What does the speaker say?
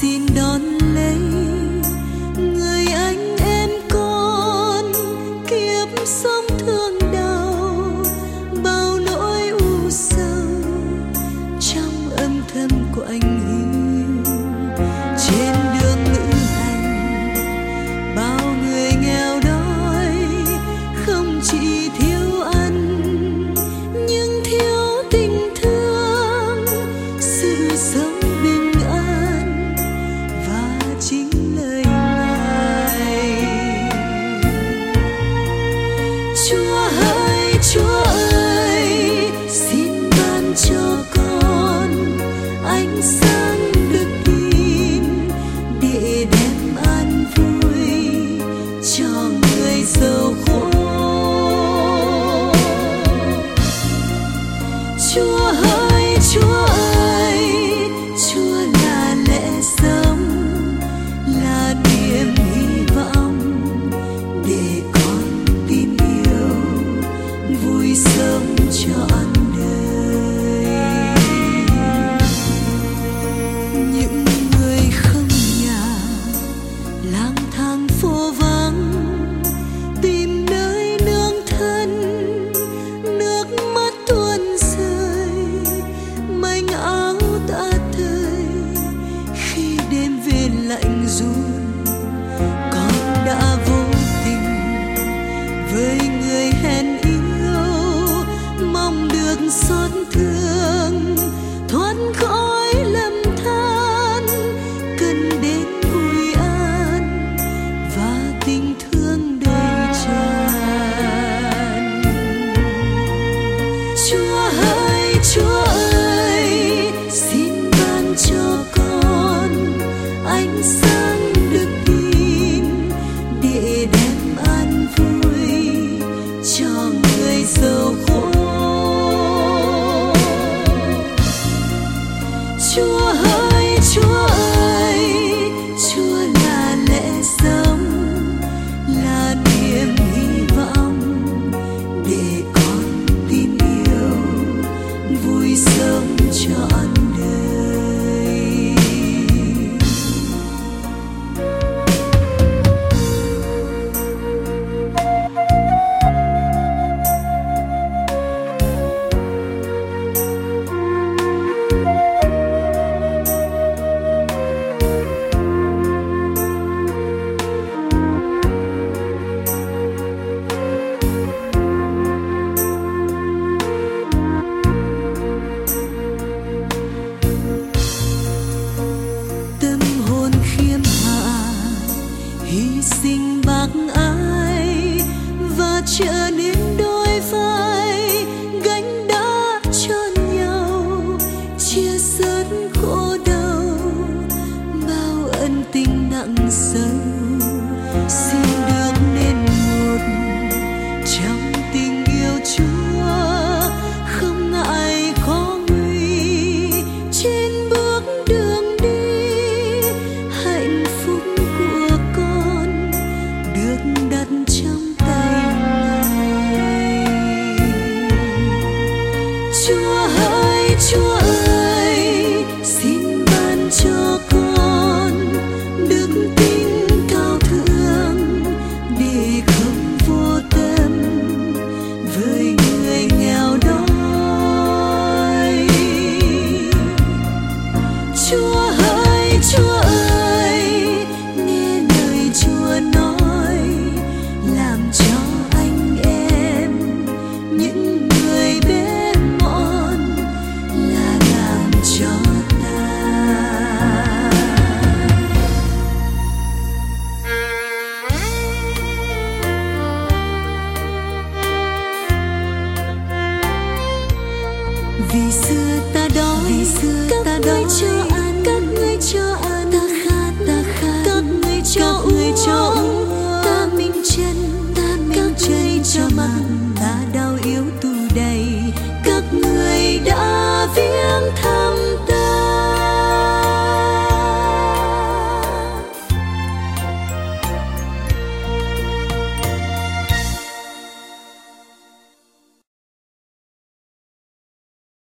xin đón lấy người anh em con. Kiếp sống thương đau bao nỗi u sầu trong âm thầm của anh hiu. Trên đường lữ hành bao người nghèo đói, không chỉ thiếu ăn nhưng thiếu tình thương, sự sống bình an và chính lời Ngài. Chúa ơi, Chúa ơi, xin ban cho con ánh sáng đức tin để đem an vui cho người giàu khổ. Chúa ơi, Chúa ơi, Chúa là lẽ sống, là niềm hy vọng để con tin yêu vui sống trọn đời. Những người không nhà lang thang phố vắng, tìm nơi nương thân, nước mắt tuôn rơi, manh áo tả tơi. Khi đêm về lạnh run, con đã vô tình với người hẹn yêu, mong được xót thương thoát khỏi lầm than, cần đến ủi an và tình thương đầy tràn. Chúa ơi, Chúa ơi, xin ban cho con ánh sáng đức tin để đem an vui cho người giàu khổ. Chúa ơi, Chúa ơi, Chúa là lẽ sống, là niềm hy vọng để con tin yêu vui sống trọn đời. Tâm hồn khiêm hạ hy sinh bác ái và trở nên đôi vai gánh đá cho nhau, chia sớt khổ đau bao ân tình nặng sâu. Xin được nên một trong tình yêu Chúa, không ngại khó nguy trên bước đường đi. Hạnh phúc của con được đặt trong tay Ngài. Chúa ơi, Chúa ơi, xin ban cho con đức tin cao thượng để không vô tâm với người nghèo đói. Chúa ơi, Chúa ơi, nghe lời Chúa nói, làm cho anh em những người bé mọn là làm cho ta. Vì xưa ta đói, các ngươi chờ